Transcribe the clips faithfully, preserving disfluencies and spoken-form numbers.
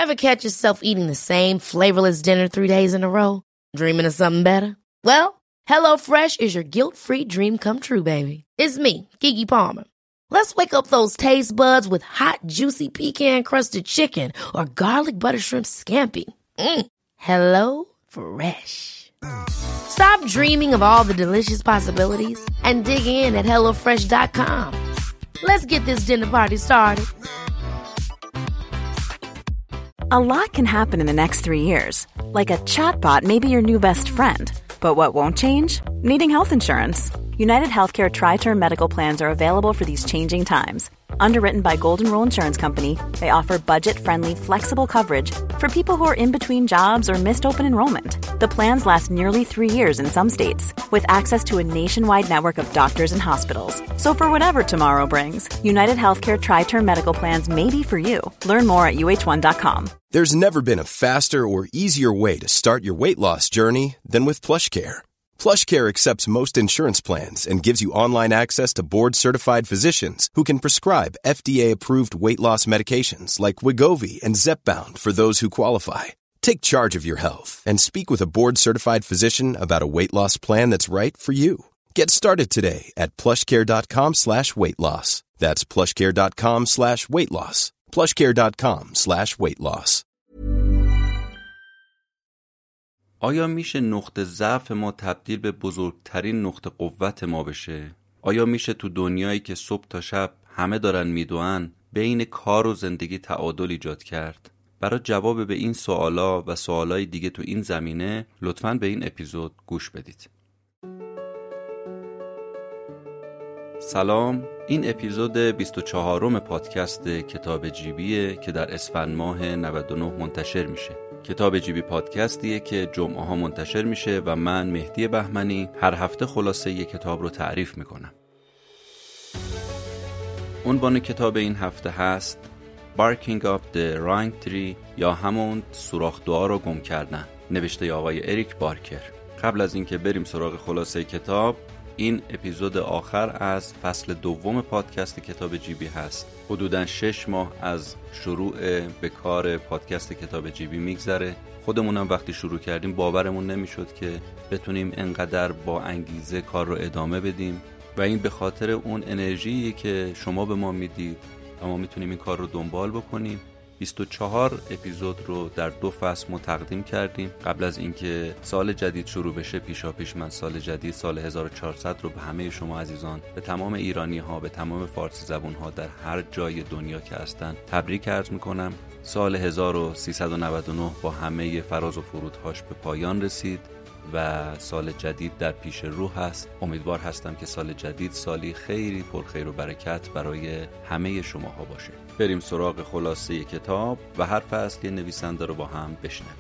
Ever catch yourself eating the same flavorless dinner three days in a row? Dreaming of something better? Well, HelloFresh is your guilt-free dream come true, baby. It's me, Keke Palmer. Let's wake up those taste buds with hot, juicy pecan-crusted chicken or garlic butter shrimp scampi. Mm. Hello Fresh. Stop dreaming of all the delicious possibilities and dig in at hello fresh dot com. Let's get this dinner party started. A lot can happen in the next three years. Like a chatbot may be your new best friend. But what won't change? Needing health insurance. United Healthcare Tri-Term Medical Plans are available for these changing times. Underwritten by Golden Rule Insurance Company, they offer budget-friendly, flexible coverage for people who are in between jobs or missed open enrollment. The plans last nearly three years in some states, with access to a nationwide network of doctors and hospitals. So for whatever tomorrow brings, United Healthcare Tri-Term Medical Plans may be for you. Learn more at U H one dot com. There's never been a faster or easier way to start your weight loss journey than with PlushCare. PlushCare accepts most insurance plans and gives you online access to board-certified physicians who can prescribe F D A-approved weight loss medications like Wegovy and Zepbound for those who qualify. Take charge of your health and speak with a board-certified physician about a weight loss plan that's right for you. Get started today at plushcare.com slash weight loss. That's plushcare.com slash weight loss. plushcare.com slash weight loss. آیا میشه نقطه ضعف ما تبدیل به بزرگترین نقطه قوت ما بشه؟ آیا میشه تو دنیایی که صبح تا شب همه دارن میدوئن بین کار و زندگی تعادل ایجاد کرد؟ برای جواب به این سوالا و سوالای دیگه تو این زمینه لطفاً به این اپیزود گوش بدید. سلام، این اپیزود بیست و چهارم پادکست کتاب جیبیه که در اسفند ماه نود و نه منتشر میشه. کتاب جیبی پادکستیه که جمعه ها منتشر میشه و من مهدی بهمنی هر هفته خلاصه یک کتاب رو تعریف میکنم. عنوان کتاب این هفته هست Barking Up the Wrong Tree یا همون سوراخ دعا رو گم کردن، نوشته آقای اریک بارکر. قبل از اینکه بریم سراغ خلاصه کتاب، این اپیزود آخر از فصل دوم پادکست کتاب جیبی هست. حدوداً شش ماه از شروع به کار پادکست کتاب جیبی میگذره. خودمونم وقتی شروع کردیم باورمون نمیشد که بتونیم انقدر با انگیزه کار رو ادامه بدیم و این به خاطر اون انرژیه که شما به ما میدید و ما میتونیم این کار رو دنبال بکنیم. بیست و چهار اپیزود رو در دو فصل ما تقدیم کردیم. قبل از اینکه سال جدید شروع بشه پیشا پیش من سال جدید سال هزار و چهارصد رو به همه شما عزیزان، به تمام ایرانی ها، به تمام فارسی زبون ها در هر جای دنیا که هستن تبریک عرض میکنم. سال هزار و سیصد و نود و نه با همه فراز و فرودهاش به پایان رسید و سال جدید در پیش رو هست. امیدوار هستم که سال جدید سالی خیلی پرخیر و برکت برای همه شما ها باشه. بریم سراغ خلاصه کتاب و هر فصل یه نویسنده رو با هم بشنویم.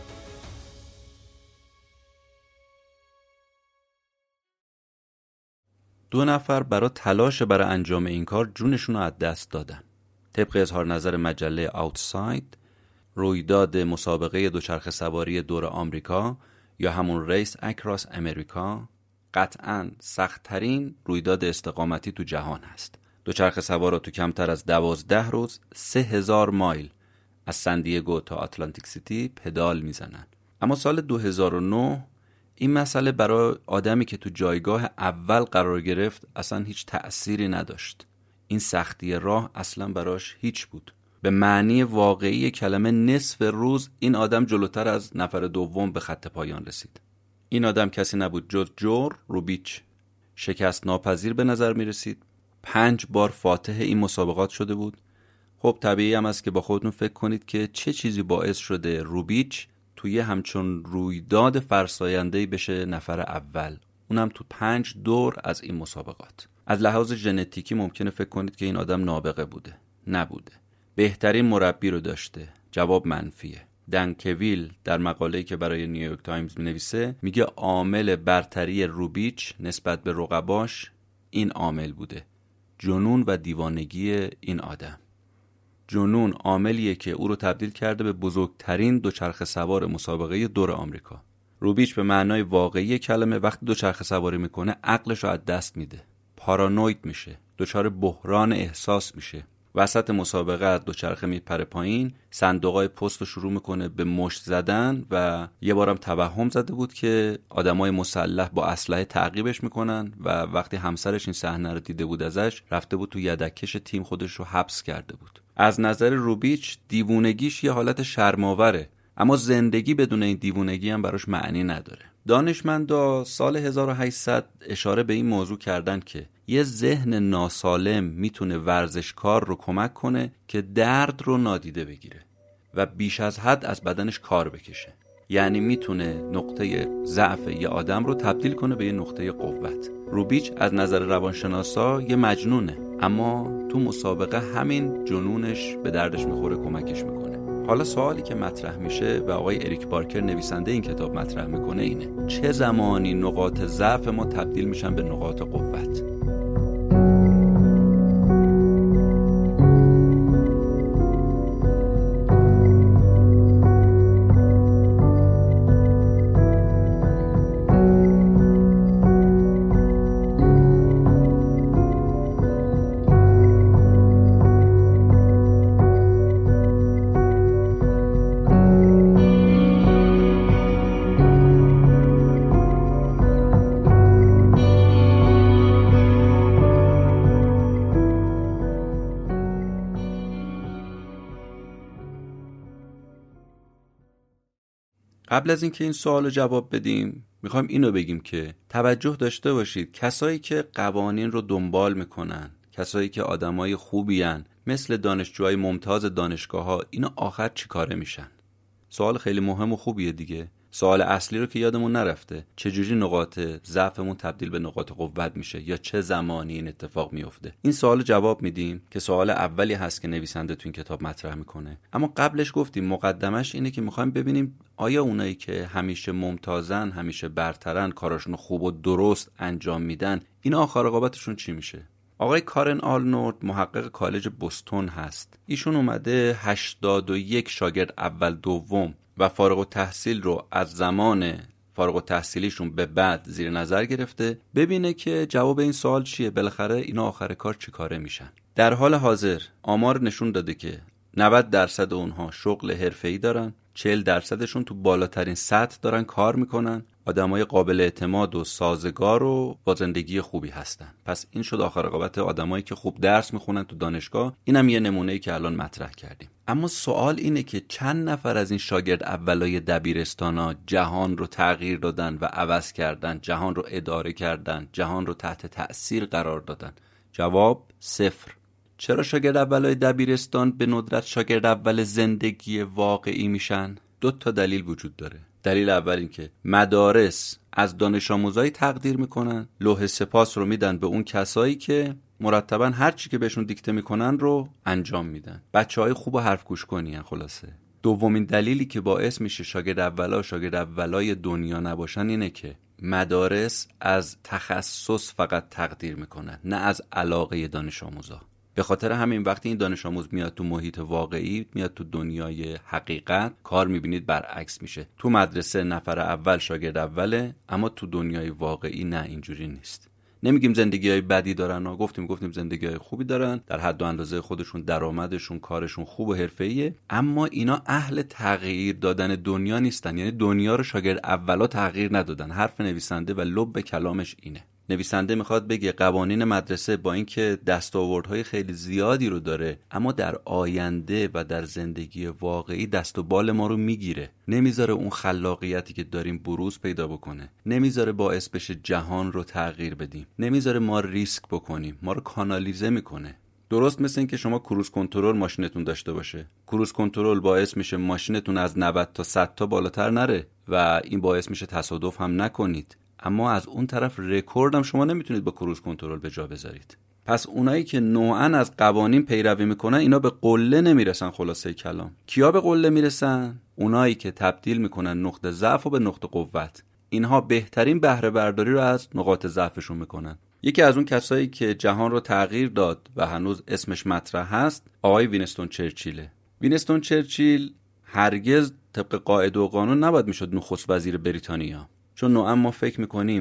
دو نفر برای تلاش برای انجام این کار جونشون رو از دست دادن. طبق اظهار نظر مجله آوتساید، رویداد مسابقه دوچرخه سواری دور آمریکا یا همون ریس اکراس امریکا قطعاً سخت‌ترین رویداد استقامتی تو جهان هست. دوچرخه سوارا تو کمتر از دوازده روز سه هزار مایل از سندیگو تا آتلانتیک سیتی پدال میزنن. اما سال دو هزار و نه این مسئله برای آدمی که تو جایگاه اول قرار گرفت اصلا هیچ تأثیری نداشت. این سختی راه اصلا براش هیچ بود. به معنی واقعی کلمه نصف روز این آدم جلوتر از نفر دوم به خط پایان رسید. این آدم کسی نبود جز جور روبیچ. شکست ناپذیر به نظر می رسید. پنج بار فاتح این مسابقات شده بود. خب طبیعی هم است که با خودتون فکر کنید که چه چیزی باعث شده روبیچ توی همچون رویداد فرساینده‌ای بشه نفر اول، اونم تو پنج دور از این مسابقات. از لحاظ ژنتیکی ممکنه فکر کنید که این آدم نابغه بوده. نبوده. بهترین مربی رو داشته. جواب منفیه. دن کویل در مقاله‌ای که برای نیویورک تایمز می‌نویسه میگه عامل برتری روبیچ نسبت به رقباش این عامل بوده: جنون و دیوانگی این آدم. جنون عاملیه که او رو تبدیل کرده به بزرگترین دوچرخه سوار مسابقه دور آمریکا. روبیچ به معنای واقعی کلمه وقتی دوچرخه سواری میکنه عقلش رو از دست میده. پارانوید میشه. دچار بحران احساس میشه. وسط مسابقه از دوچرخه میپره پایین، صندوقای پست رو شروع میکنه به مشت زدن و یه بارم توهم زده بود که آدمای مسلح با اسلحه تعقیبش میکنن و وقتی همسرش این صحنه رو دیده بود ازش رفته بود تو یدککش تیم خودش رو حبس کرده بود. از نظر روبیچ دیوونگیش یه حالت شرم‌آوره، اما زندگی بدون این دیوونگی هم براش معنی نداره. دانشمندا سال هزار و هشتصد اشاره به این موضوع کردن که یه ذهن ناسالم میتونه ورزشکار رو کمک کنه که درد رو نادیده بگیره و بیش از حد از بدنش کار بکشه. یعنی میتونه نقطه ضعف یه آدم رو تبدیل کنه به یه نقطه قوت. روبیچ از نظر روانشناسا یه مجنونه، اما تو مسابقه همین جنونش به دردش میخوره، کمکش میکنه. حالا سوالی که مطرح میشه و آقای اریک بارکر نویسنده این کتاب مطرح میکنه اینه: چه زمانی نقاط ضعف ما تبدیل میشن به نقاط قوت؟ قبل از اینکه این سوالو جواب بدیم میخوایم اینو بگیم که توجه داشته باشید کسایی که قوانین رو دنبال میکنن، کسایی که آدمای خوبی هن، مثل دانشجوهای ممتاز دانشگاه ها، اینا آخر چی کاره میشن؟ سوال خیلی مهم و خوبیه دیگه. سوال اصلی رو که یادمون نرفته، چجوری نقاط ضعفمون تبدیل به نقاط قوت میشه یا چه زمانی این اتفاق میفته؟ این سوال جواب میدیم که سوال اولی هست که نویسنده تو این کتاب مطرح میکنه. اما قبلش گفتیم مقدمش اینه که میخوایم ببینیم آیا اونایی که همیشه ممتازن، همیشه برترن، کاراشون خوب و درست انجام میدن، این آخر عاقبتشون چی میشه؟ آقای کارن آرنولد محقق کالج بوستون هست. ایشون اومده هشتاد و یک شاگرد اول دوم و فارغ التحصیل رو از زمان فارغ التحصیلیشون به بعد زیر نظر گرفته ببینه که جواب این سوال چیه، بالاخره اینا آخر کار چی کاره میشن. در حال حاضر آمار نشون داده که نود درصد اونها شغل حرفه‌ای دارن، چهل درصدشون تو بالاترین سطح دارن کار میکنن، آدمای قابل اعتماد و سازگار و با زندگی خوبی هستن. پس این شد آخر عاقبت آدمایی که خوب درس میخونن تو دانشگاه. اینم یه نمونه‌ای که الان مطرح کردیم. اما سوال اینه که چند نفر از این شاگرد اولای دبیرستانا جهان رو تغییر دادن و عوض کردن، جهان رو اداره کردن، جهان رو تحت تأثیر قرار دادن؟ جواب صفر. چرا شاگرد اولای دبیرستان به ندرت شاگرد اول زندگی واقعی میشن؟ دو تا دلیل وجود داره. دلیل اول این که مدارس از دانش آموزایی تقدیر میکنن، لوح سپاس رو میدن به اون کسایی که مرتباً هر چی که بهشون دیکته میکنن رو انجام میدن. بچهای خوب و حرف گوش کنین. خلاصه دومین دلیلی که باعث میشه شاگرد اولا و شاگرد اولای دنیا نباشن اینه که مدارس از تخصص فقط تقدیر میکنن، نه از علاقه دانش آموزا. به خاطر همین وقتی این دانش آموز میاد تو محیط واقعی، میاد تو دنیای حقیقت، کار میبینید برعکس میشه. تو مدرسه نفر اول شاگرد اوله، اما تو دنیای واقعی نه، اینجوری نیست. نمیگیم زندگی‌های بدی دارن، ها گفتیم گفتیم زندگی‌های خوبی دارن، در حد و اندازه خودشون، درآمدشون، کارشون خوب و حرفه‌ایه، اما اینا اهل تغییر دادن دنیا نیستن. یعنی دنیا رو شاگرد اولا تغییر ندادن. حرف نویسنده و لب کلامش اینه. نویسنده میخواد بگه قوانین مدرسه با اینکه دستاوردهای خیلی زیادی رو داره، اما در آینده و در زندگی واقعی دست و بال ما رو میگیره، نمیذاره اون خلاقیتی که داریم بروز پیدا بکنه، نمیذاره باعث بشه جهان رو تغییر بدیم، نمیذاره ما ریسک بکنیم، ما رو کانالیزه میکنه. درست مثل این که شما کروز کنترل ماشینتون داشته باشه. کروز کنترل باعث میشه ماشینتون از نود تا صد تا بالاتر نره و این باعث میشه تصادف هم نکنید، اما از اون طرف رکورد هم شما نمیتونید با کروز کنترل به جا بذارید. پس اونایی که نوعاً از قوانین پیروی میکنن اینا به قله نمیرسن. خلاصه کلام کیا به قله میرسن؟ اونایی که تبدیل میکنن نقطه ضعف رو به نقطه قوت. اینها بهترین بهره برداری رو از نقاط ضعفشون میکنن. یکی از اون کسایی که جهان رو تغییر داد و هنوز اسمش مطرح هست آقای وینستون چرچیله. وینستون چرچیل هرگز طبق قاعده و قانون نباید میشد نخست وزیر بریتانیا، چون نوعا ما فکر میکنیم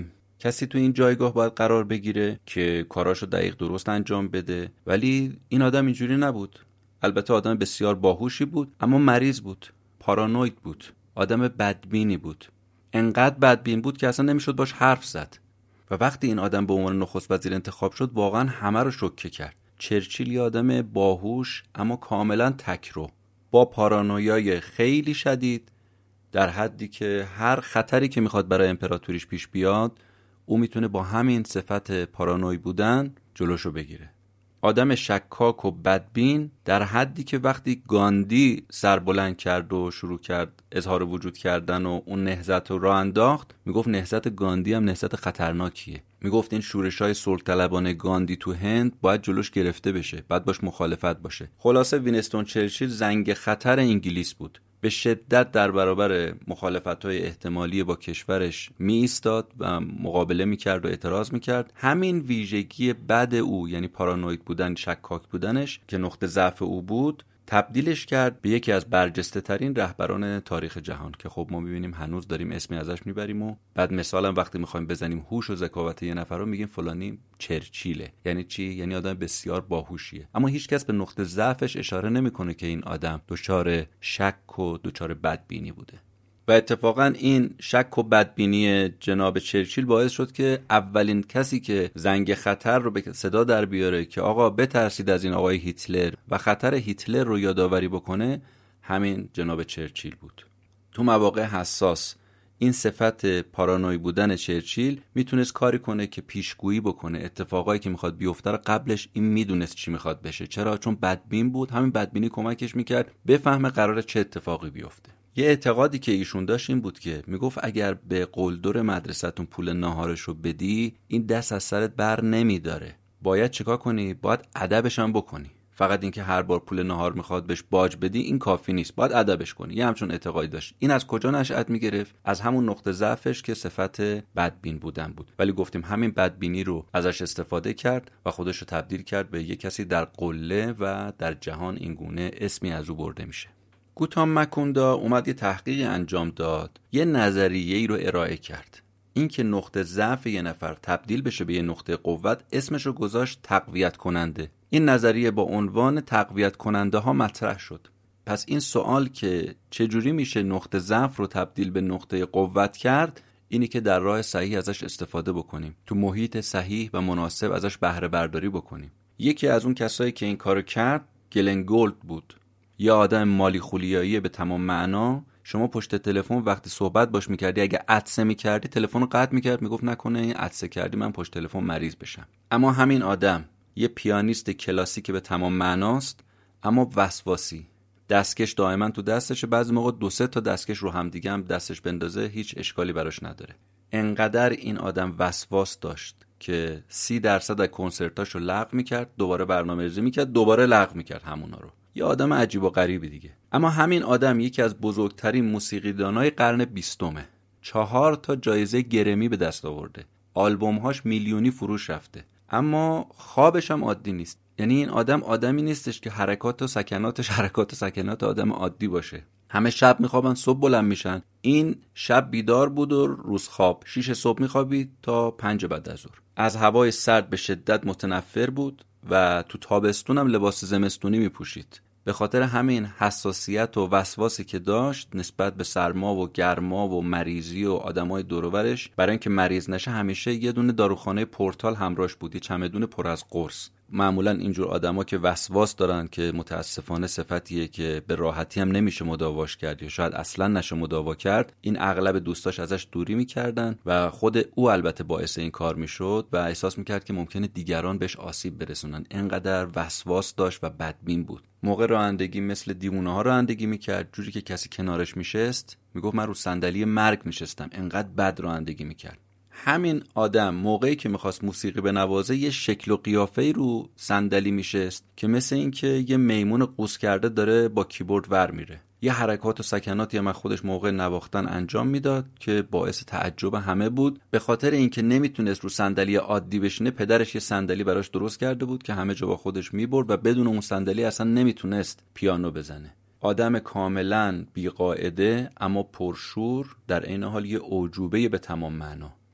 کسی تو این جایگاه باید قرار بگیره که کاراشو دقیق درست انجام بده، ولی این آدم اینجوری نبود. البته آدم بسیار باهوشی بود، اما مریض بود، پارانوید بود، آدم بدبینی بود. انقدر بدبین بود که اصلا نمیشد باش حرف زد. و وقتی این آدم به عنوان نخست وزیر انتخاب شد واقعا همه رو شوکه کرد. چرچیل یه آدم باهوش اما کاملا تکرو، با پارانویای خیلی شدید، در حدی که هر خطری که میخواد برای امپراتوریش پیش بیاد او میتونه با همین صفت پارانوی بودن جلوشو بگیره. آدم شکاک و بدبین در حدی که وقتی گاندی سر بلند کرد و شروع کرد اظهار وجود کردن و اون نهضت رو راه انداخت، میگفت نهضت گاندی هم نهضت خطرناکیه. میگفت این شورش‌های صلح‌طلبانه گاندی تو هند باید جلوش گرفته بشه، باید باش مخالفت باشه. خلاصه وینستون چرچیل زنگ خطر انگلیس بود. به شدت در برابر مخالفت‌های احتمالی با کشورش می ایستاد و مقابله می‌کرد و اعتراض می‌کرد. همین ویژگی بد او، یعنی پارانوید بودن، شکاک بودنش که نقطه ضعف او بود، تبدیلش کرد به یکی از برجسته ترین رهبران تاریخ جهان که خب ما می‌بینیم هنوز داریم اسمی ازش میبریم. و بعد مثلا وقتی می‌خوایم بزنیم هوش و ذکاوت یه نفر رو میگیم فلانی چرچیله. یعنی چی؟ یعنی آدم بسیار باهوشیه، اما هیچ کس به نقطه ضعفش اشاره نمی‌کنه که این آدم دچار شک و دچار بدبینی بوده. و اتفاقا این شک و بدبینی جناب چرچیل باعث شد که اولین کسی که زنگ خطر رو به صدا در بیاره که آقا بترسید از این آقای هیتلر و خطر هیتلر رو یادآوری بکنه، همین جناب چرچیل بود. تو مواقع حساس این صفت پارانوی بودن چرچیل میتونست کاری کنه که پیشگویی بکنه اتفاقایی که میخواد بیفته رو قبلش این میدونست چی میخواد بشه. چرا؟ چون بدبین بود. همین بدبینی کمکش میکرد بفهمه قراره چه اتفاقی بیفته. یه اعتقادی که ایشون داشت این بود که میگفت اگر به قلدر مدرسه‌تون پول ناهارش رو بدی این دست از سرت بر نمیداره. باید چیکار کنی؟ باید ادبش هم بکنی. فقط اینکه هر بار پول ناهار میخواد بهش باج بدی این کافی نیست، باید ادبش کنی. یه همچون اعتقادی داشت. این از کجا نشأت میگرفت؟ از همون نقطه ضعفش که صفت بدبین بودن بود. ولی گفتیم همین بدبینی رو ازش استفاده کرد و خودش رو تبدیل کرد به یه کسی در قله و در جهان اینگونه اسمی از او برده میشه. گوتام مکوندا اومد یه تحقیقی انجام داد، یه نظریه‌ای رو ارائه کرد. این که نقطه ضعف یه نفر تبدیل بشه به یه نقطه قوت، اسمش رو گذاشت تقویت کننده. این نظریه با عنوان تقویت کننده ها مطرح شد. پس این سوال که چجوری میشه نقطه ضعف رو تبدیل به نقطه قوت کرد، اینی که در راه صحیح ازش استفاده بکنیم، تو محیط صحیح و مناسب ازش بهره برداری بکنیم. یکی از اون کسایی که این کارو کرد گلن گولد بود. یه آدم مالی خولیایی به تمام معنا. شما پشت تلفن وقتی صحبت باش میکردی اگه عطسه میکردی تلفن رو قطع میکرد، میگفت نکنه این عطسه کردی من پشت تلفن مریض بشم. اما همین آدم یه پیانیست کلاسیک به تمام معناست، اما وسواسی. دستکش دائما تو دستشه، بعضی موقع دو سه تا دستکش رو هم دیگه هم دستش بندازه هیچ اشکالی براش نداره. انقدر این آدم وسواس داشت که سی درصد از کنسرتاشو لغو میکرد، دوباره برنامه‌ریزی میکرد، دوباره لغو میکرد همونا رو. یه آدم عجیب و غریبی دیگه. اما همین آدم یکی از بزرگترین موسیقیدانای قرن بیستمه. چهار تا جایزه گرمی به دست آورده. آلبوم‌هاش میلیونی فروش رفته. اما خوابش هم عادی نیست. یعنی این آدم آدمی نیستش که حرکات و سکناتش حرکات و سکنات آدم عادی باشه. همه شب میخوابن، صبح بلند میشن. این شب بیدار بود و روز خواب. شیش صبح میخوابید تا پنج بعد از ظهر. از هوای سرد به شدت متنفر بود و تو تابستون هم لباس زمستونی میپوشید. به خاطر همین حساسیت و وسواسی که داشت نسبت به سرما و گرما و مریضی و آدمای دور و برش، برای اینکه مریض نشه همیشه یه دونه داروخانه پورتال همراهش بود، یه چمدون پر از قرص. معمولا اینجور آدما که وسواس دارن که متاسفانه صفتیه که به راحتی هم نمیشه مداواش کرد یا شاید اصلا نشه مداوا کرد، این اغلب دوستاش ازش دوری میکردن و خود او البته باعث این کار میشد و احساس میکرد که ممکنه دیگران بهش آسیب برسونن. اینقدر وسواس داشت و بدبین بود. موقع رانندگی مثل دیوونه ها رانندگی میکرد، جوری که کسی کنارش میشست میگفت من رو صندلی مرگ نشستم، اینقدر بد رانندگی میکرد. همین آدم موقعی که میخواست موسیقی بنوازه یه شکل و قیافه‌ای رو صندلی میشست که مثل این که یه میمون قوس کرده داره با کیبورد ور میره. یه حرکات و سکناتی هم خودش موقع نواختن انجام میداد که باعث تعجب همه بود. به خاطر اینکه نمیتونست رو صندلی عادی بشینه، پدرش یه صندلی براش درست کرده بود که همه جا با خودش میبرد و بدون اون صندلی اصلا نمیتونست پیانو بزنه. آدم کاملا بیقاعده اما پرشور، در عین حال یه اعجوبه به تمام معنا.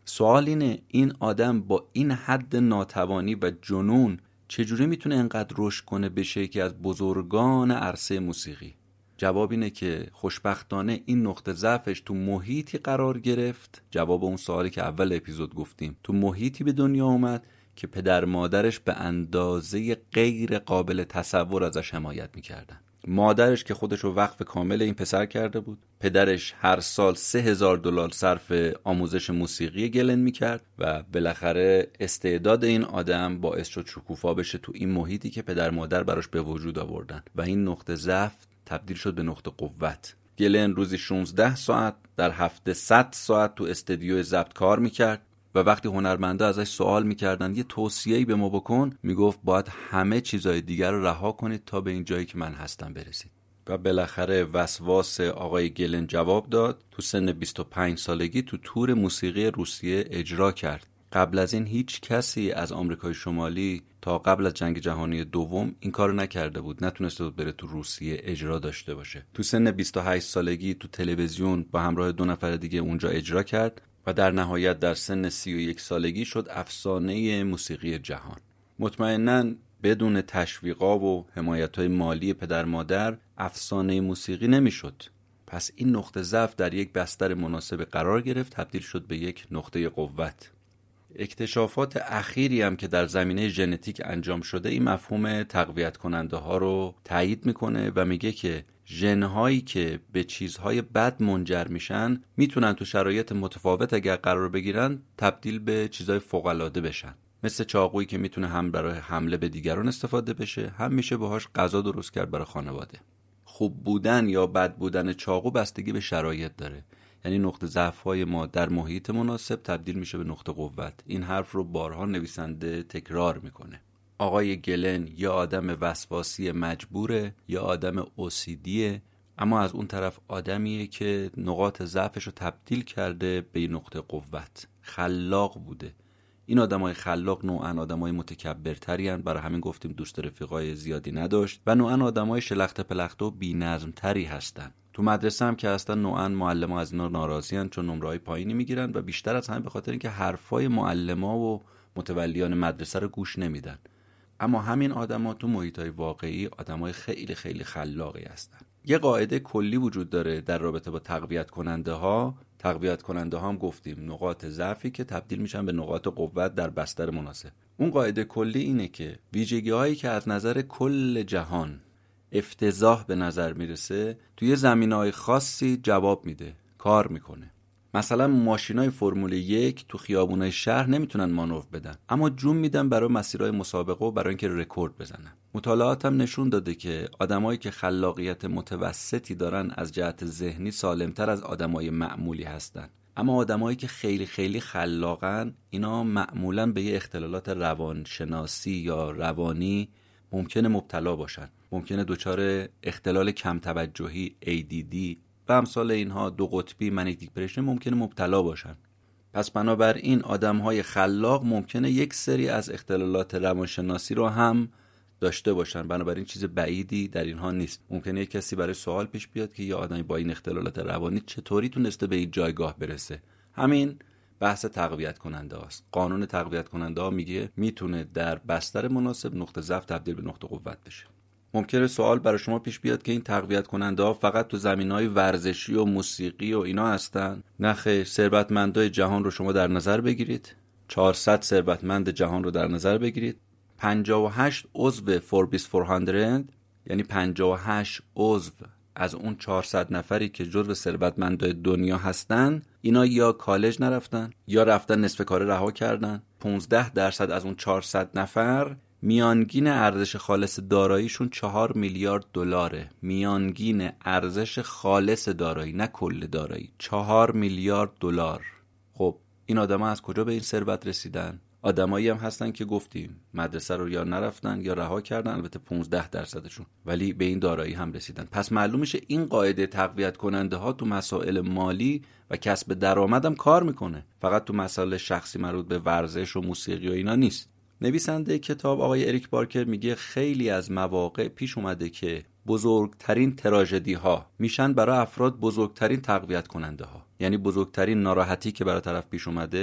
سوال اینه این آدم با این حد ناتوانی و جنون چجوری میتونه انقدر رشد کنه بشه یکی از بزرگان عرصه موسیقی؟ جواب اینه که خوشبختانه این نقطه ضعفش تو محیطی قرار گرفت، جواب اون سوالی که اول اپیزود گفتیم، تو محیطی به دنیا اومد که پدر مادرش به اندازه غیر قابل تصور ازش حمایت میکردن. مادرش که خودش رو وقف کامل این پسر کرده بود، پدرش هر سال سه هزار دلار صرف آموزش موسیقی گلن میکرد و بالاخره استعداد این آدم باعث شد شکوفا بشه تو این محیطی که پدر مادر براش به وجود آوردن و این نقطه ضعف تبدیل شد به نقطه قوت. گلن روزی شانزده ساعت در هفته صد ساعت تو استودیو ضبط کار میکرد و وقتی هنرمندا ازش سوال میکردن یه توصیه‌ای به ما بکن، میگفت باید همه چیزای دیگر رو رها کنید تا به این جایی که من هستم برسید. و بالاخره وسواس آقای گلن جواب داد. تو سن بیست و پنج سالگی تو تور موسیقی روسیه اجرا کرد. قبل از این هیچ کسی از آمریکای شمالی تا قبل از جنگ جهانی دوم این کارو نکرده بود، نتونسته بود بره تو روسیه اجرا داشته باشه. تو سن بیست و هشت سالگی تو تلویزیون با همراه دو نفر دیگه اونجا اجرا کرد و در نهایت در سن سی و یک سالگی شد افسانه موسیقی جهان. مطمئناً بدون تشویقا و حمایت‌های مالی پدر مادر افسانه موسیقی نمی‌شد. پس این نقطه ضعف در یک بستر مناسب قرار گرفت، تبدیل شد به یک نقطه قوت. اکتشافات اخیری هم که در زمینه ژنتیک انجام شده این مفهوم تقویت کننده ها رو تایید میکنه و میگه که ژن هایی که به چیزهای بد منجر میشن میتونن تو شرایط متفاوت اگر قرار بگیرن تبدیل به چیزهای فوق العاده بشن. مثل چاقویی که میتونه هم برای حمله به دیگران استفاده بشه، هم میشه باهاش غذا درست کرد برای خانواده. خوب بودن یا بد بودن چاقو بستگی به شرایط داره. یعنی نقطه ضعف‌های ما در محیط مناسب تبدیل میشه به نقطه قوت. این حرف رو بارها نویسنده تکرار میکنه. آقای گلن یا آدم وسواسی مجبوره یا آدم اوسیدیه، اما از اون طرف آدمیه که نقاط ضعفش رو تبدیل کرده به نقطه قوت. خلاق بوده. این آدمای خلاق نوعاً آدمای متکبرتری ان، برای همین گفتیم دوست رفیقای زیادی نداشت و نوعاً آدمای شلخته پلخته و بی‌نظم‌تری هستن. تو مدرسه هم که هستن نوعاً معلم‌ها از اینا ناراضی‌ان چون نمره‌های پایینی میگیرن و بیشتر از همه به خاطر اینکه حرفای معلم‌ها و متولیان مدرسه رو گوش نمیدن. اما همین آدم‌ها تو محیط‌های واقعی آدم‌های خیلی خیلی خلاقی هستن. یه قاعده کلی وجود داره در رابطه با تقویت کننده ها. تقویت کننده ها هم گفتیم نقاط ضعفی که تبدیل میشن به نقاط قوت در بستر مناسب. اون قاعده کلی اینه که ویژگی‌هایی که از نظر کل جهان افتضاح به نظر میرسه توی زمینه‌های خاصی جواب میده، کار میکنه. مثلا ماشینای فرمول یک تو خیابونای شهر نمیتونن مانور بدن، اما جون میدن برای مسیرهای مسابقه و برای اینکه رکورد بزنن. مطالعات هم نشون داده که آدمایی که خلاقیت متوسطی دارن از جهت ذهنی سالمتر از آدمای معمولی هستن. اما آدمایی که خیلی خیلی خلاقن اینا معمولاً به یه اختلالات روانشناسی یا روانی ممکنه مبتلا باشن. ممکنه دچار اختلال کم توجهی ای دی دی و امثال اینها، دو قطبی منیک دیپرشن ممکنه مبتلا باشن. پس بنابراین آدم‌های خلاق ممکنه یک سری از اختلالات روانشناسی رو هم داشته باشن. بنابراین چیز بعیدی در اینها نیست. ممکنه یک کسی برای سوال پیش بیاد که یه آدمی با این اختلالات روانی چطوری تونسته به این جایگاه برسه. همین بحث تقویت کننده است. قانون تقویت کننده ها میگه میتونه در بستر مناسب نقطه ضعف تبدیل به نقطه قوت بشه. ممکنه سوال برای شما پیش بیاد که این تقویت کننده ها فقط تو زمینهای ورزشی و موسیقی و اینا هستن؟ نه خیر. ثروتمندای جهان رو شما در نظر بگیرید. چهارصد ثروتمند جهان رو در نظر بگیرید. پنجاه و هشت عضو فوربیس چهارصد، یعنی پنجاه و هشت عضو از اون چهارصد نفری که جزو ثروتمندای دنیا هستن، اینا یا کالج نرفتن یا رفتن نصف کاره رها کردن. پانزده درصد از اون چهارصد نفر میانگین ارزش خالص داراییشون چهار میلیارد دلاره. میانگین ارزش خالص دارایی، نه کل دارایی، چهار میلیارد دلار. خب این آدما از کجا به این ثروت رسیدن؟ آدمایی هم هستن که گفتیم مدرسه رو یا نرفتن یا رها کردن، البته پانزده درصدشون، ولی به این دارایی هم رسیدن. پس معلوم میشه این قاعده تقویت کننده ها تو مسائل مالی و کسب درآمد هم کار میکنه، فقط تو مسائل شخصی مربوط به ورزش و موسیقی و اینا نیست. نویسنده کتاب آقای اریک بارکر میگه خیلی از مواقع پیش اومده که بزرگترین تراژدی ها میشن برای افراد بزرگترین تقویت کننده ها. یعنی بزرگترین ناراحتی که برای طرف پیش اومده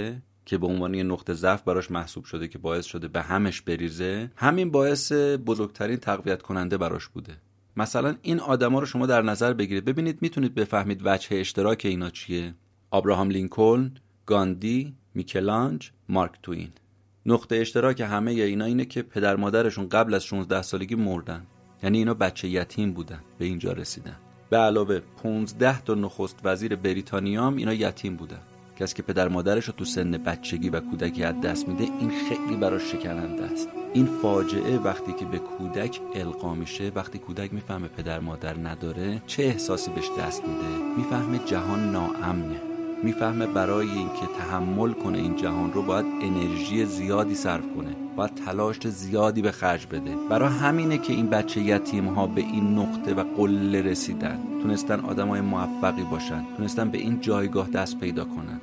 که به عنوان یه نقطه ضعف براش محسوب شده که باعث شده به همش بریزه، همین باعث بزرگترین تقویت کننده براش بوده. مثلا این آدما رو شما در نظر بگیرید، ببینید میتونید بفهمید وجه اشتراک اینا چیه. آبراهام لینکلن، گاندی، میکلانج، مارک توین. نقطه اشتراک همه اینا اینه که پدر مادرشون قبل از شانزده سالگی مردن. یعنی اینا بچه یتیم بودن، به اینجا رسیدن. به علاوه پانزده تا نخست وزیر بریتانیا هم اینا یتیم بودن. کسی که پدر مادرش رو تو سن بچگی و کودکی از دست میده، این خیلی براش شکننده است. این فاجعه وقتی که به کودک القا میشه، وقتی کودک میفهمه پدر مادر نداره، چه احساسی بهش دست میده؟ میفهمه جهان ناامنه. میفهمه برای اینکه تحمل کنه این جهان رو باید انرژی زیادی صرف کنه، باید تلاش زیادی به خرج بده. برای همینه که این بچه یتیم ها به این نقطه و قله رسیدن، تونستن آدمای موفقی باشن، تونستن به این جایگاه دست پیدا کنن.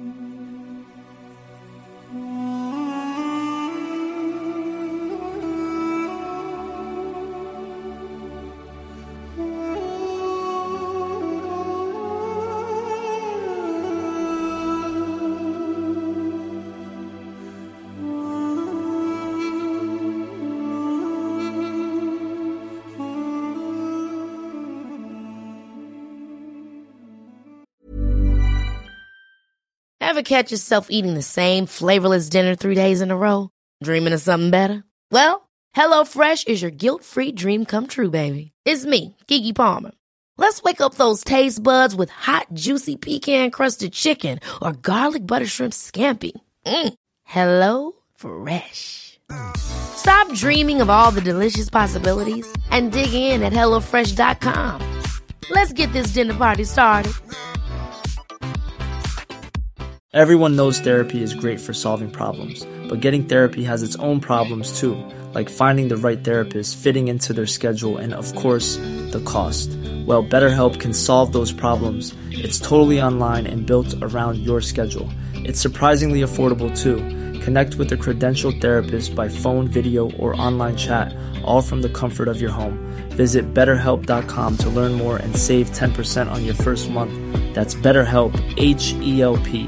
Ever catch yourself eating the same flavorless dinner three days in a row? Dreaming of something better? Well, HelloFresh is your guilt-free dream come true, baby. It's me, Keke Palmer. Let's wake up those taste buds with hot, juicy pecan-crusted chicken or garlic butter shrimp scampi. Mm. Hello Fresh. Stop dreaming of all the delicious possibilities and dig in at hello fresh dot com. Let's get this dinner party started. Everyone knows therapy is great for solving problems, but getting therapy has its own problems too, like finding the right therapist, fitting into their schedule, and of course, the cost. Well, BetterHelp can solve those problems. It's totally online and built around your schedule. It's surprisingly affordable too. Connect with a credentialed therapist by phone, video, or online chat, all from the comfort of your home. Visit better help dot com to learn more and save ten percent on your first month. That's BetterHelp, H E L P.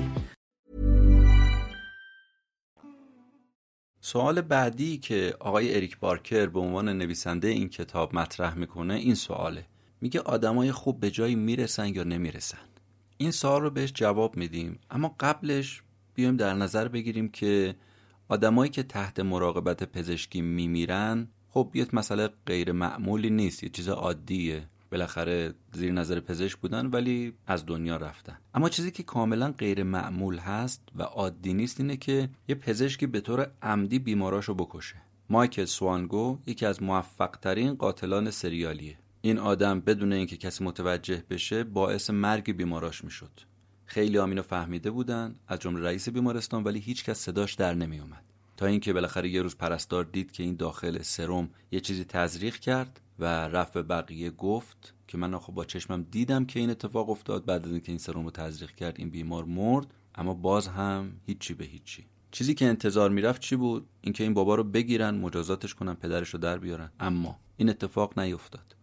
سوال بعدی که آقای اریک بارکر به عنوان نویسنده این کتاب مطرح میکنه این سواله. میگه آدمای خوب به جایی میرسن یا نمیرسن؟ این سوال رو بهش جواب میدیم، اما قبلش بیایم در نظر بگیریم که آدمایی که تحت مراقبت پزشکی میمیرن خب یه مسئله غیر معمولی نیست، یه چیز عادیه. بالاخره زیر نظر پزشک بودن ولی از دنیا رفتن. اما چیزی که کاملا غیر معمول هست و عادی نیست اینه که یه پزشکی به طور عمدی بیماراشو بکشه. مایکل سوانگو یکی از موفق ترین قاتلان سریالیه. این آدم بدون اینکه کسی متوجه بشه باعث مرگ بیماراش میشد. خیلی هم اینو فهمیده بودن، از جمله رئیس بیمارستان، ولی هیچ کس صداش در نمی اومد. تا اینکه بالاخره یه روز پرستار دید که این داخل سرم یه چیزی تزریق کرد و رفت به بقیه گفت که من خب با چشمم دیدم که این اتفاق افتاد. بعد از اینکه این سرم رو تزریق کرد این بیمار مرد، اما باز هم هیچی به هیچی. چیزی که انتظار میرفت چی بود؟ اینکه این بابا رو بگیرن، مجازاتش کنن، پدرش رو در بیارن. اما این اتفاق نیفتاد.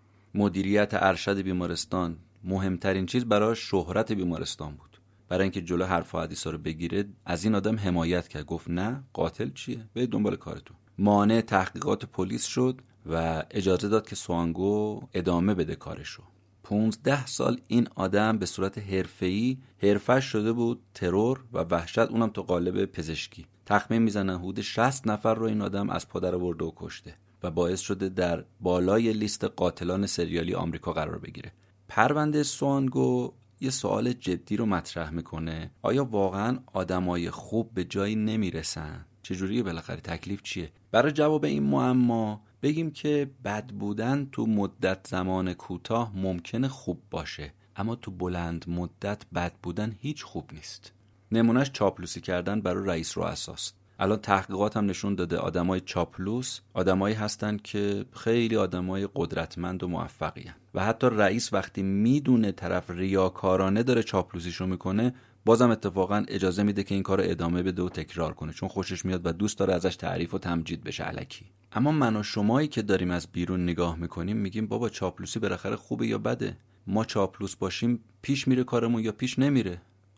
مدیریت ارشد بیمارستان مهمترین چیز برای شهرت بیمارستان بود. برای اینکه جلو حرف و حدیثا رو بگیره از این آدم حمایت کرد، گفت نه قاتل چیه؟ برید دنبال کارتون. مانع تحقیقات پلیس شد و اجازه داد که سوانگو ادامه بده کارشو. پونزده سال این آدم به صورت حرفه‌ای حرفش شده بود ترور و وحشت، اونم تو قالب پزشکی. تخمین میزنن حدود شصت نفر رو این آدم از پادر آورده و کشته و باعث شده در بالای لیست قاتلان سریالی آمریکا قرار بگیره. پرونده سوانگو یه سوال جدی رو مطرح میکنه. آیا واقعا آدمای خوب به جایی نمیرسن؟ چجوریه بالاخره؟ تکلیف چیه؟ برای جواب این معما بگیم که بد بودن تو مدت زمان کوتاه ممکنه خوب باشه، اما تو بلند مدت بد بودن هیچ خوب نیست. نمونهش چاپلوسی کردن برای رئیس رؤساست. الان تحقیقات هم نشون داده آدمای چاپلوس آدمایی هستن که خیلی آدمای قدرتمند و موفقی هن. و حتی رئیس وقتی میدونه طرف ریاکارانه داره چاپلوسیشو میکنه بازم اتفاقا اجازه میده که این کارو ادامه بده و تکرار کنه، چون خوشش میاد و دوست داره ازش تعریف و تمجید بشه الکی. اما من و شمایی که داریم از بیرون نگاه میکنیم میگیم بابا چاپلوسی بالاخره خوبه یا بده؟ ما چاپلوس باشیم پیش میره کارمون یا پیش نمیره؟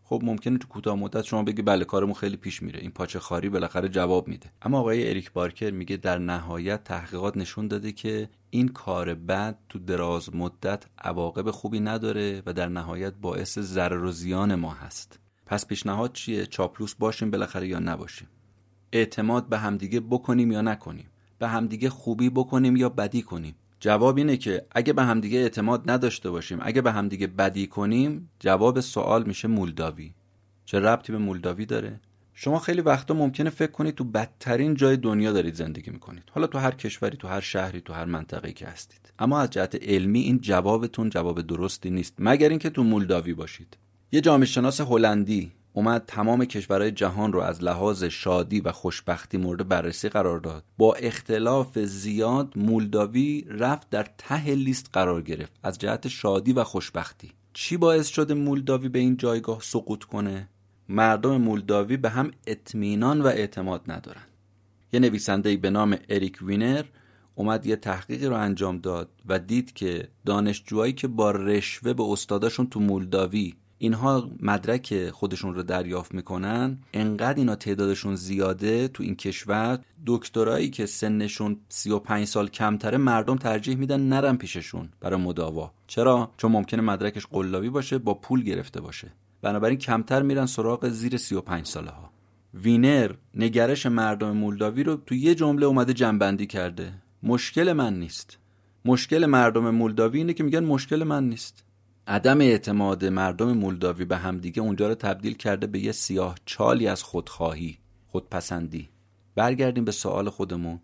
خب ممکنه تو کوتاه مدت شما بگی بله کارمون خیلی پیش میره، این پاچه خاری بالاخره جواب میده. اما آقای اریک بارکر میگه در نهایت تحقیقات نشون داده که این کار بد تو دراز مدت عواقب خوبی نداره و در نهایت باعث ضرر و زیان ما هست. پس پیشنهاد چیه؟ چاپلوس باشیم بالاخره یا نباشیم؟ اعتماد به همدیگه بکنیم یا نکنیم؟ به همدیگه خوبی بکنیم یا بدی کنیم؟ جواب اینه که اگه به همدیگه اعتماد نداشته باشیم، اگه به همدیگه بدی کنیم، جواب سوال میشه مولداوی. چه ربطی به مولداوی داره؟ شما خیلی وقتا ممکنه فکر کنید تو بدترین جای دنیا دارید زندگی میکنید، حالا تو هر کشوری، تو هر شهری، تو هر منطقه‌ای که هستید، اما از جهت علمی این جوابتون جواب درستی نیست، مگر اینکه تو مولداوی باشید. یه جامعه شناس هلندی اومد تمام کشورهای جهان رو از لحاظ شادی و خوشبختی مورد بررسی قرار داد. با اختلاف زیاد مولداوی رفت در ته لیست قرار گرفت از جهت شادی و خوشبختی. چی باعث شده مولداوی به این جایگاه سقوط کنه؟ مردم مولداوی به هم اطمینان و اعتماد ندارن. یه نویسنده‌ای به نام اریک وینر اومد یه تحقیقی رو انجام داد و دید که دانشجوهایی که با رشوه به استاداشون تو مولداوی اینها مدرک خودشون رو دریافت میکنن، انقدر اینا تعدادشون زیاده تو این کشور، دکترایی که سنشون سی و پنج سال کمتره مردم ترجیح میدن نرن پیششون برای مداوا. چرا؟ چون ممکنه مدرکش قلابی باشه، با پول گرفته باشه، بنابراین کمتر میرن سراغ زیر سی و پنج ساله ها. وینر نگرش مردم مولداوی رو تو یه جمله اومده جمع‌بندی کرده: مشکل من نیست. مشکل مردم مولداوی اینه که میگن مشکل من نیست. عدم اعتماد مردم مولداوی به هم دیگه اونجا رو تبدیل کرده به یه سیاه چالی از خودخواهی، خودپسندی. برگردیم به سوال خودمون،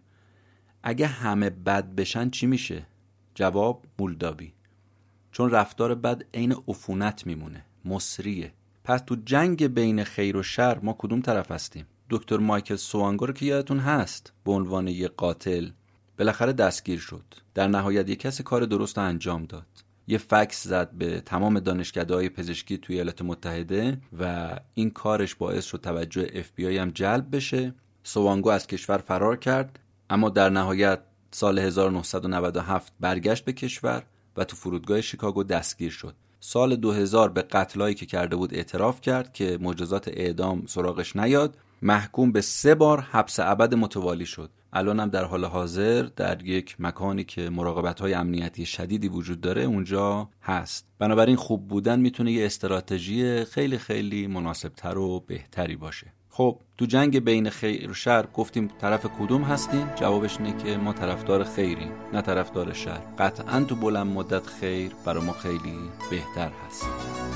اگه همه بد بشن چی میشه؟ جواب مولداوی. چون رفتار بد عین عفونت میمونه، مصریه. پس تو جنگ بین خیر و شر ما کدوم طرف هستیم؟ دکتر مایکل سوانگو رو که یادتون هست به عنوان یه قاتل بالاخره دستگیر شد. در نهایت یه کسی کار درست انجام داد. یه فکس زد به تمام دانشکده‌های پزشکی توی ایالات متحده و این کارش باعث شد توجه اف بی آی هم جلب بشه. سوانگو از کشور فرار کرد، اما در نهایت سال هزار و نهصد و نود و هفت برگشت به کشور و تو فرودگاه شیکاگو دستگیر شد. سال دو هزار به قتلایی که کرده بود اعتراف کرد که مجازات اعدام سراغش نیاد. محکوم به سه بار حبس ابد متوالی شد. الان هم در حال حاضر در یک مکانی که مراقبت‌های امنیتی شدیدی وجود داره اونجا هست. بنابراین خوب بودن میتونه یه استراتژی خیلی خیلی مناسبتر و بهتری باشه. خب تو جنگ بین خیر و شر گفتیم طرف کدوم هستیم؟ جوابش اینه که ما طرفدار خیریم، نه طرفدار شر. قطعاً تو بلند مدت خیر برای ما خیلی بهتر هست.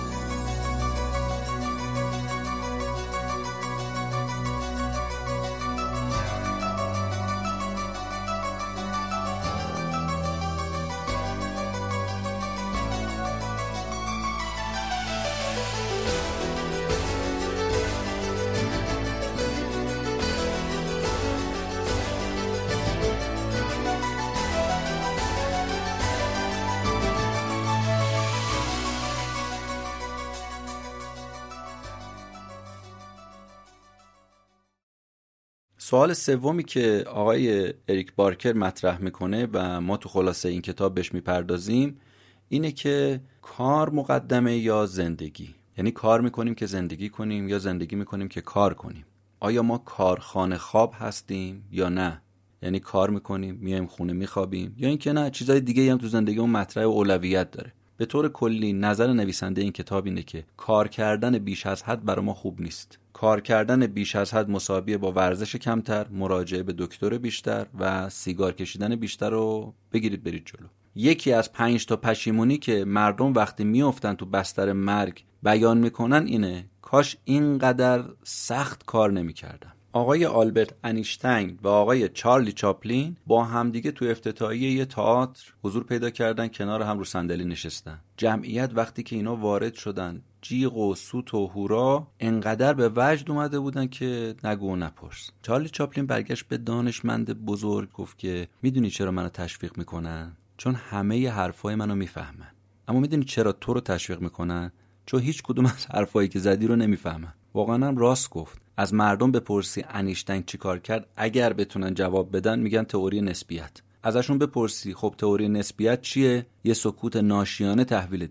سوال سومی که آقای اریک بارکر مطرح میکنه و ما تو خلاصه این کتاب بهش میپردازیم اینه که کار مقدمه یا زندگی؟ یعنی کار میکنیم که زندگی کنیم یا زندگی میکنیم که کار کنیم؟ آیا ما کارخانه خواب هستیم یا نه؟ یعنی کار میکنیم میایم خونه میخوابیم، یا اینکه نه چیزای دیگه هم تو زندگیمون مطرح و اولویت داره؟ به طور کلی نظر نویسنده این کتاب اینه که کار کردن بیش از حد برای ما خوب نیست. کار کردن بیش از حد مساویه با ورزش کمتر، مراجعه به دکتر بیشتر و سیگار کشیدن بیشتر رو بگیرید برید جلو. یکی از پنج تا پشیمونی که مردم وقتی میافتن تو بستر مرگ بیان میکنن اینه: کاش اینقدر سخت کار نمیکردم. آقای آلبرت انیشتین و آقای چارلی چاپلین با همدیگه تو افتتاحیه یه تئاتر حضور پیدا کردن، کنار هم رو صندلی نشستن. جمعیت وقتی که اینا وارد شدن جیغ و سوت و هورا انقدر به وجد اومده بودن که نگو و نپرس. چارلی چاپلین برگشت به دانشمند بزرگ گفت که میدونی چرا منو تشویق میکنن؟ چون همه ی حرفای منو میفهمن. اما میدونی چرا تو رو تشویق میکنن؟ چون هیچ کدوم از حرفایی که زدی رو نمیفهمن. واقعا هم راست گفت. از مردم بپرسی انیشتین چی کار کرد، اگر بتونن جواب بدن میگن تئوری نسبیت. ازشون بپرسی خب تئوری نسبیت چیه، یه سکوت ناشیانه تحویلت میدن.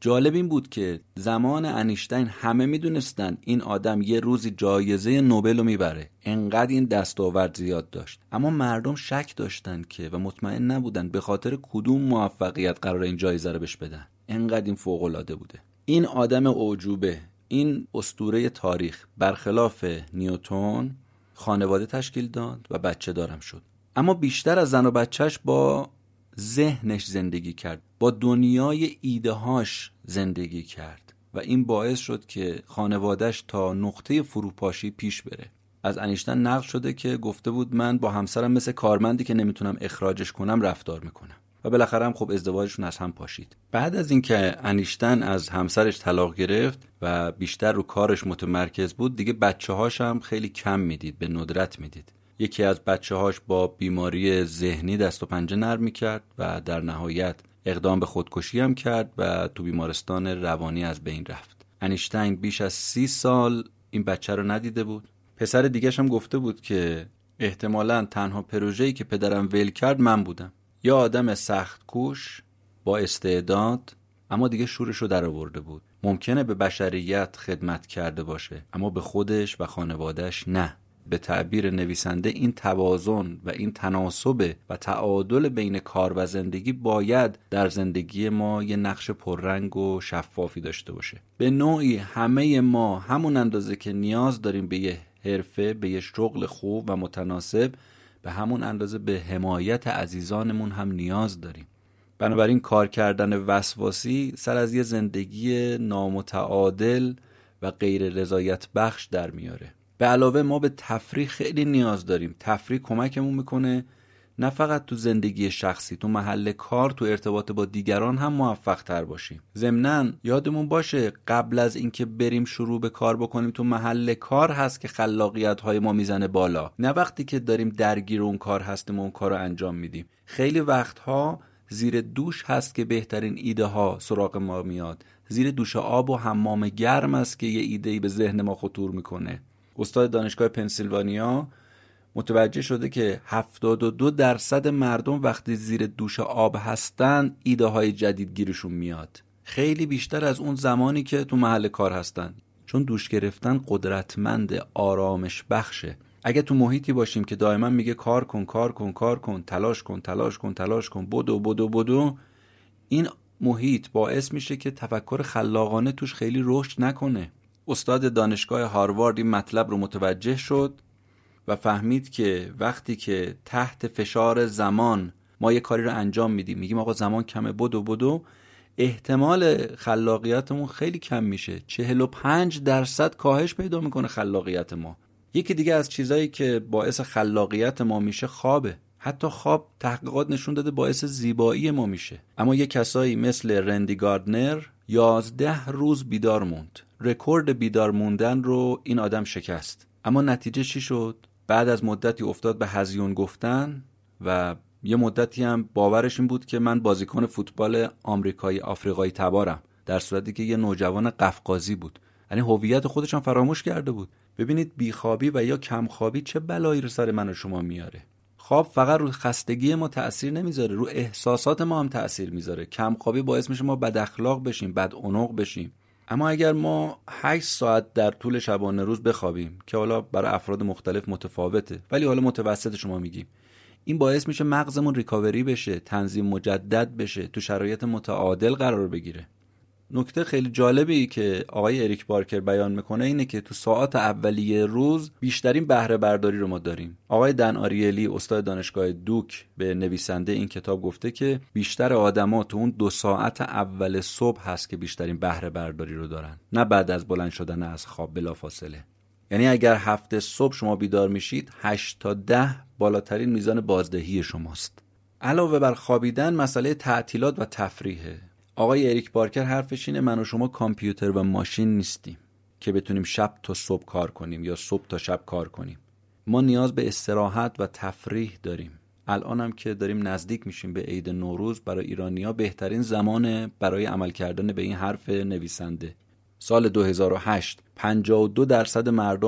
جالب این بود که زمان انیشتین همه میدونستن این آدم یه روزی جایزه نوبل رو میبره، انقدر این دستاورد زیاد داشت، اما مردم شک داشتن که و مطمئن نبودن به خاطر کدوم موفقیت قرار این جایزه رو بهش بدن، انقدر این فوق العاده بوده. این آدم اعجوبه، این اسطوره تاریخ، برخلاف نیوتن خانواده تشکیل داد و بچه دارم شد، اما بیشتر از زن و بچهش با ذهنش زندگی کرد، با دنیای ایده هاش زندگی کرد و این باعث شد که خانوادهش تا نقطه فروپاشی پیش بره. از انیشتین نقل شده که گفته بود من با همسرم مثل کارمندی که نمیتونم اخراجش کنم رفتار میکنم و بالاخره هم خب ازدواجشون از هم پاشید. بعد از اینکه انیشتین از همسرش طلاق گرفت و بیشتر رو کارش متمرکز بود، دیگه بچه‌هاش هم خیلی کم میدید، به ندرت میدید. یکی از بچه‌هاش با بیماری ذهنی دست و پنجه نرم می‌کرد و در نهایت اقدام به خودکشی هم کرد و تو بیمارستان روانی از بین رفت. انیشتین بیش از سی سال این بچه رو ندیده بود. پسر دیگه‌ش هم گفته بود که احتمالاً تنها پروژه‌ای که پدرم ول کرد من بودم. یا آدم سخت کوش با استعداد اما دیگه شورش رو در آورده بود. ممکنه به بشریت خدمت کرده باشه اما به خودش و خانواده‌اش نه. به تعبیر نویسنده این توازن و این تناسب و تعادل بین کار و زندگی باید در زندگی ما یه نقش پررنگ و شفافی داشته باشه. به نوعی همه ما همون اندازه که نیاز داریم به یه حرفه، به یه شغل خوب و متناسب، به همون اندازه به حمایت عزیزانمون هم نیاز داریم. بنابراین کار کردن وسواسی سر از یه زندگی نامتعادل و غیر رضایت بخش در میاره. به علاوه ما به تفریح خیلی نیاز داریم. تفریح کمکمون میکنه نه فقط تو زندگی شخصی، تو محل کار، تو ارتباط با دیگران هم موفق تر باشیم. ضمناً یادمون باشه قبل از اینکه بریم شروع به کار بکنیم تو محل کار هست که خلاقیت های ما میزنه بالا، نه وقتی که داریم درگیر اون کار هستیم و اون کار رو انجام میدیم. خیلی وقتها زیر دوش هست که بهترین ایده ها سراغ ما میاد. زیر دوش آب و حمام گرم است که یه ایده‌ای به ذهن ما خطور میکنه. استاد دانشگاه پنسیلوانیا متوجه شده که هفتاد و دو درصد مردم وقتی زیر دوش آب هستن ایده های جدید گیرشون میاد، خیلی بیشتر از اون زمانی که تو محل کار هستن، چون دوش گرفتن قدرتمند، آرامش بخشه. اگه تو محیطی باشیم که دائما میگه کار کن کار کن کار کن، تلاش کن تلاش کن تلاش کن، بدو بدو بدو، این محیط باعث میشه که تفکر خلاقانه توش خیلی رشد نکنه. استاد دانشگاه هاروارد این مطلب رو متوجه شد و فهمید که وقتی که تحت فشار زمان ما یه کاری رو انجام میدیم، میگیم آقا زمان کمه بدو بدو، احتمال خلاقیتمون خیلی کم میشه. چهل و پنج درصد کاهش پیدا میکنه خلاقیت ما. یکی دیگه از چیزایی که باعث خلاقیت ما میشه خوابه. حتی خواب تحقیقات نشون داده باعث زیبایی ما میشه. اما یه کسایی مثل رندی گاردنر یازده روز بیدار موند. رکورد بیدار موندن رو این آدم شکست. اما نتیجه چی شد؟ بعد از مدتی افتاد به هزیون گفتن و یه مدتی هم باورش این بود که من بازیکن فوتبال آمریکایی آفریقایی تبارم، در صورتی که یه نوجوان قفقازی بود. یعنی هویت خودش هم فراموش کرده بود. ببینید بیخوابی و یا کمخوابی چه بلایی رو سر من و شما میاره. خواب فقط رو خستگی ما تأثیر نمیذاره، رو احساسات ما هم تأثیر میذاره. کمخوابی باعث میشه ما بد اخلاق بشیم، بد عنق بشیم. اما اگر ما هشت ساعت در طول شبانه روز بخوابیم که حالا برای افراد مختلف متفاوته ولی حالا متوسط شما میگیم، این باعث میشه مغزمون ریکاوری بشه، تنظیم مجدد بشه، تو شرایط متعادل قرار بگیره. نکته خیلی جالبی که آقای اریک بارکر بیان میکنه اینه که تو ساعات اولیه روز بیشترین بهره برداری رو ما داریم. آقای دن آریلی استاد دانشگاه دوک به نویسنده این کتاب گفته که بیشتر آدما تو اون دو ساعت اول صبح هست که بیشترین بهره برداری رو دارن، نه بعد از بلند شدن از خواب بلافاصله. یعنی اگر هفت صبح شما بیدار میشید، هشت تا ده بالاترین میزان بازدهی شماست. علاوه بر خوابیدن، مسئله تعطیلات و تفریحه. آقای اریک بارکر حرفش اینه من و شما کامپیوتر و ماشین نیستیم که بتونیم شب تا صبح کار کنیم یا صبح تا شب کار کنیم. ما نیاز به استراحت و تفریح داریم. الان هم که داریم نزدیک میشیم به عید نوروز، برای ایرانی‌ها بهترین زمان برای عمل کردن به این حرف نویسنده. سال دو هزار و هشت پنجاه و دو درصد مردم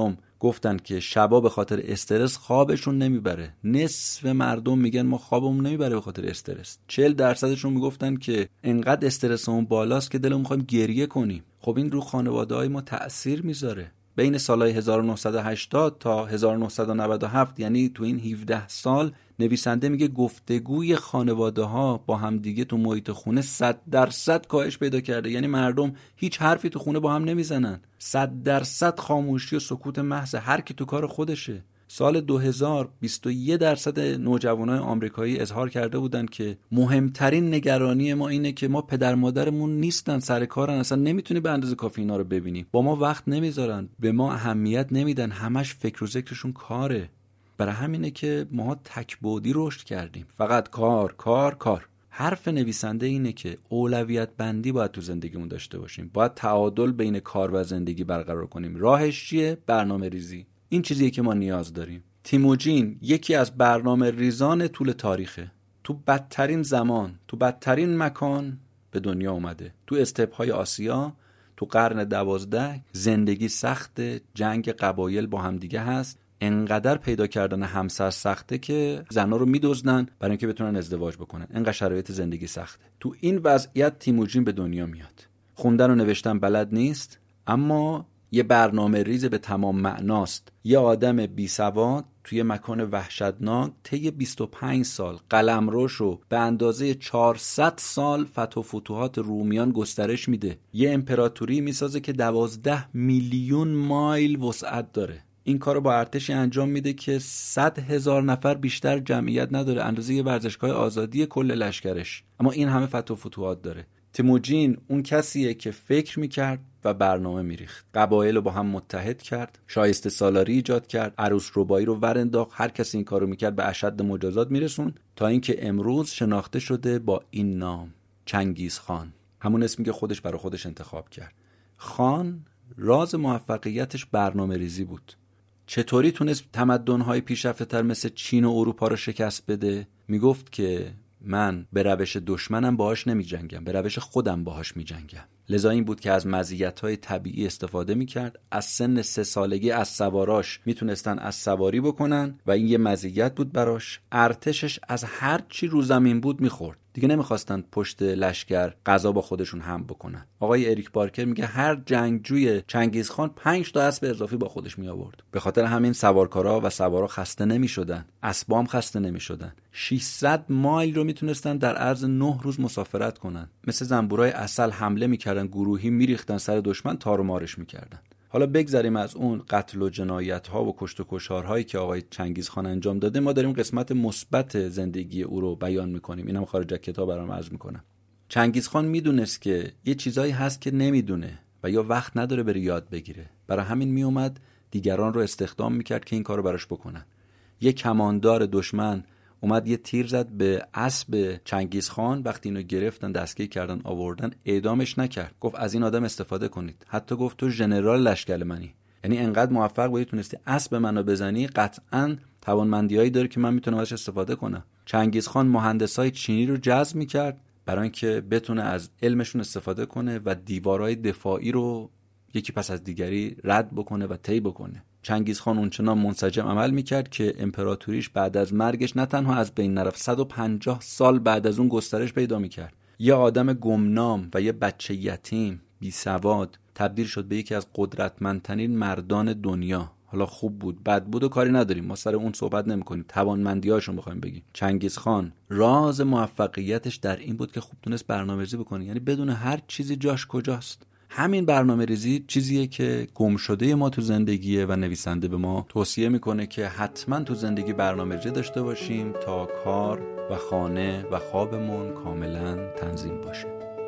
گفتن که شبا به خاطر استرس خوابشون نمیبره. نصف مردم میگن ما خوابمون نمیبره به خاطر استرس. چهل درصدشون میگفتن که انقدر استرسمون بالاست که دلمون میخوایم گریه کنیم. خب این رو خانواده‌های ما تأثیر میذاره. بین سالهای هزار و نهصد و هشتاد تا هزار و نهصد و نود و هفت، یعنی تو این هفده سال، نویسنده میگه گفتگوی خانواده‌ها با همدیگه تو محیط خونه صد درصد کاهش پیدا کرده. یعنی مردم هیچ حرفی تو خونه با هم نمیزنن. صد درصد خاموشی و سکوت محض، هر کی تو کار خودشه. سال دو هزار بیست و یک درصد نوجوانای آمریکایی اظهار کرده بودن که مهمترین نگرانی ما اینه که ما پدر مادرمون نیستن، سر کارن، اصلا نمیتونی به اندازه کافی اینا رو ببینی، با ما وقت نمیذارن، به ما اهمیت نمیدن، همش فکر و ذکرشون کاره. برای همینه که ما تکبودی رشد کردیم، فقط کار کار کار. حرف نویسنده اینه که اولویت بندی باید تو زندگیمون داشته باشیم، باید تعادل بین کار و زندگی برقرار کنیم. راهش چیه؟ برنامه ریزی. این چیزیه که ما نیاز داریم. تیموجین یکی از برنامه ریزان طول تاریخه. تو بدترین زمان، تو بدترین مکان به دنیا اومده. تو استپ‌های آسیا، تو قرن دوازده، زندگی سخت، جنگ قبایل با هم دیگه هست. انقدر پیدا کردن همسر سخته که زنا رو میدزدن برای اینکه بتونن ازدواج بکنن. انقدر شرایط زندگی سخته. تو این وضعیت تیموجین به دنیا میاد. خوندن و نوشتن بلد نیست، اما یه برنامه ریز به تمام معناست. یه آدم بی سواد توی مکان وحشتناک طی بیست و پنج سال قلمروشو به اندازه چهارصد سال فتح و فتوحات رومیان گسترش میده. یه امپراتوری میسازه که دوازده میلیون مایل وسعت داره. این کارو با ارتشی انجام میده که صد هزار نفر بیشتر جمعیت نداره، اندازه یه ورزشگاه آزادی کل لشکرش، اما این همه فتح و فتوحات داره. تیموجین اون کسیه که فکر میکرد و برنامه میریخت. قبایل رو با هم متحد کرد، شایسته سالاری ایجاد کرد، عروس ربایی رو ورنداخت. هر کسی این کارو میکرد به اشد مجازات میرسون، تا اینکه امروز شناخته شده با این نام، چنگیز خان. همون اسمی که خودش برای خودش انتخاب کرد. خان راز موفقیتش برنامه ریزی بود. چطوری تونست تمدن‌های پیشرفته‌تر مثل چین و اروپا رو شکست بده؟ میگفت که من به روش دشمنم باهاش نمی جنگم، به روش خودم باهاش می جنگم. لذا این بود که از مزیت‌های طبیعی استفاده می کرد. از سن سه سالگی از سواراش می تونستن از سواری بکنن و این یه مزیت بود براش. ارتشش از هر چی رو زمین بود می خورد. دیگه نمیخواستن پشت لشکر غذا با خودشون هم بکنن. آقای اریک بارکر میگه هر جنگجوی چنگیزخان پنج تا اسب اضافی با خودش می آورد. به خاطر همین سوارکارا و سوارا خسته نمیشدن، اسبام خسته نمیشدن. ششصد مایل رو میتونستن در عرض نه روز مسافرت کنن. مثل زنبورای عسل حمله میکردن، گروهی میریختن سر دشمن، تار و مارش میکردن. حالا بگذاریم از اون قتل و جنایت ها و کشت و کشتارهایی که آقای چنگیزخان انجام داده، ما داریم قسمت مثبت زندگی او رو بیان میکنیم. اینم خارج از کتاب برام عرض میکنم. چنگیزخان میدونست که یه چیزایی هست که نمیدونه و یا وقت نداره بره یاد بگیره. برای همین میومد دیگران رو استخدام میکرد که این کارو براش بکنن. یه کماندار دشمن اومد یه تیر زد به اسب چنگیزخان، وقتی اینو گرفتن دستگیر کردن آوردن، اعدامش نکرد. گفت از این آدم استفاده کنید. حتی گفت تو ژنرال لشکر منی، یعنی انقدر موفق بودی تونستی اسب منو بزنی، قطعاً توانمندیایی داره که من میتونم ازش استفاده کنم. چنگیزخان مهندسای چینی رو جذب میکرد برای اینکه بتونه از علمشون استفاده کنه و دیوارهای دفاعی رو یکی پس از دیگری رد بکنه و طی بکنه. چنگیزخان اونچنان منسجم عمل میکرد که امپراتوریش بعد از مرگش نه تنها از بین نرفت، صد و پنجاه سال بعد از اون گسترش پیدا میکرد. یه آدم گمنام و یه بچه یتیم بی سواد تبدیل شد به یکی از قدرتمندترین مردان دنیا. حالا خوب بود بد بود و کاری نداریم، ما سر اون صحبت نمی‌کنیم، توانمندی‌هاشون بخوایم بگیم. چنگیزخان راز موفقیتش در این بود که خوب تونست برنامه‌ریزی بکنه، یعنی بدون هر چیزی جاش کجاست. همین برنامه ریزی چیزیه که گم شده ما تو زندگیه و نویسنده به ما توصیه میکنه که حتما تو زندگی برنامه ریزی داشته باشیم تا کار و خانه و خوابمون کاملا تنظیم باشه.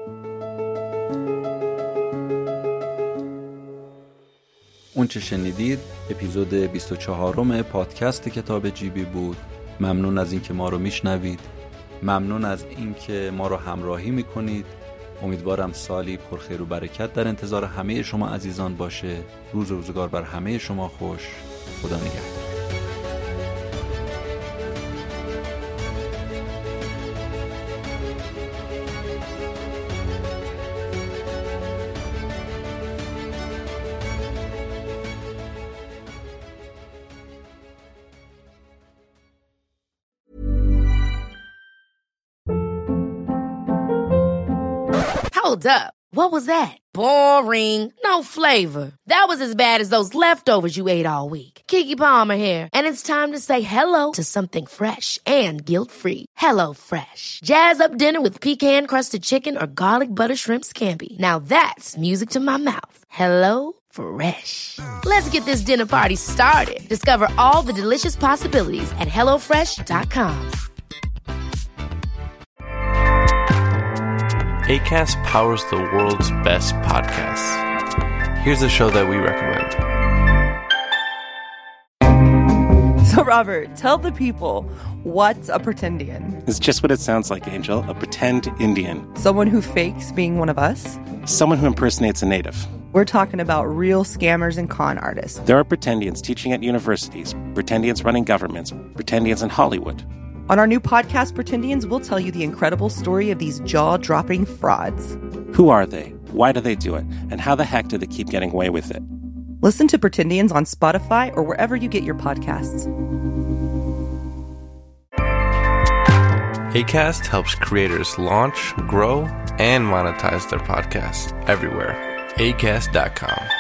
اون چه شنیدید اپیزود بیست و چهارم پادکست کتاب جیبی بود. ممنون از اینکه ما رو میشنوید، ممنون از اینکه ما رو همراهی میکنید. امیدوارم سالی پر خیر و برکت در انتظار همه شما عزیزان باشه. روز و روزگار بر همه شما خوش. خدا نگهدار. Hold up. What was that? Boring. No flavor. That was as bad as those leftovers you ate all week. Keke Palmer here, and it's time to say hello to something fresh and guilt-free. Hello Fresh. Jazz up dinner with pecan-crusted chicken or garlic butter shrimp scampi. Now that's music to my mouth. Hello Fresh. Let's get this dinner party started. Discover all the delicious possibilities at hello fresh dot com. Acast powers the world's best podcasts. Here's a show that we recommend. So, Robert, tell the people, what's a pretendian? It's just what it sounds like, Angel. A pretend Indian. Someone who fakes being one of us? Someone who impersonates a native. We're talking about real scammers and con artists. There are pretendians teaching at universities, pretendians running governments, pretendians in Hollywood. On our new podcast, Pretendians, we'll tell you the incredible story of these jaw-dropping frauds. Who are they? Why do they do it? And how the heck do they keep getting away with it? Listen to Pretendians on Spotify or wherever you get your podcasts. Acast helps creators launch, grow, and monetize their podcasts everywhere. Acast dot com.